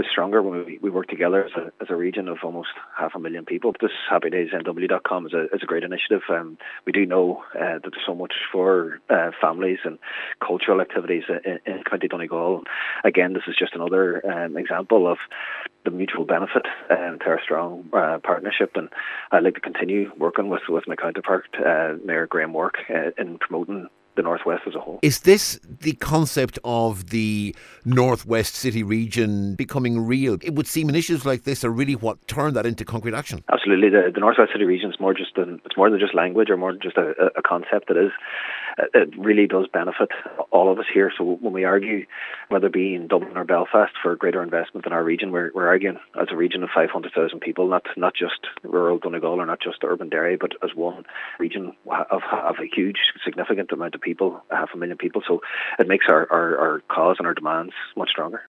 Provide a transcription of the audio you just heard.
always stronger when we work together as a region of almost 500,000 people. This HappyDaysNW.com is a great initiative. We do know that there's so much for families and cultural activities in County Donegal. Again, this is just another example of the mutual benefit to our strong partnership, and I'd like to continue working with my counterpart, Mayor Graham Work, in promoting the Northwest as a whole. Is this the concept of the Northwest City region becoming real? It would seem initiatives like this are really what turn that into concrete action. Absolutely. The Northwest City region is more than just language or more than just a concept. It really does benefit all of us here. So when we argue, whether it be in Dublin or Belfast, for greater investment in our region, we're arguing as a region of 500,000 people, not just rural Donegal or not just urban Derry, but as one region of a huge, significant amount of people, 500,000 people. So it makes our cause and our demands much stronger.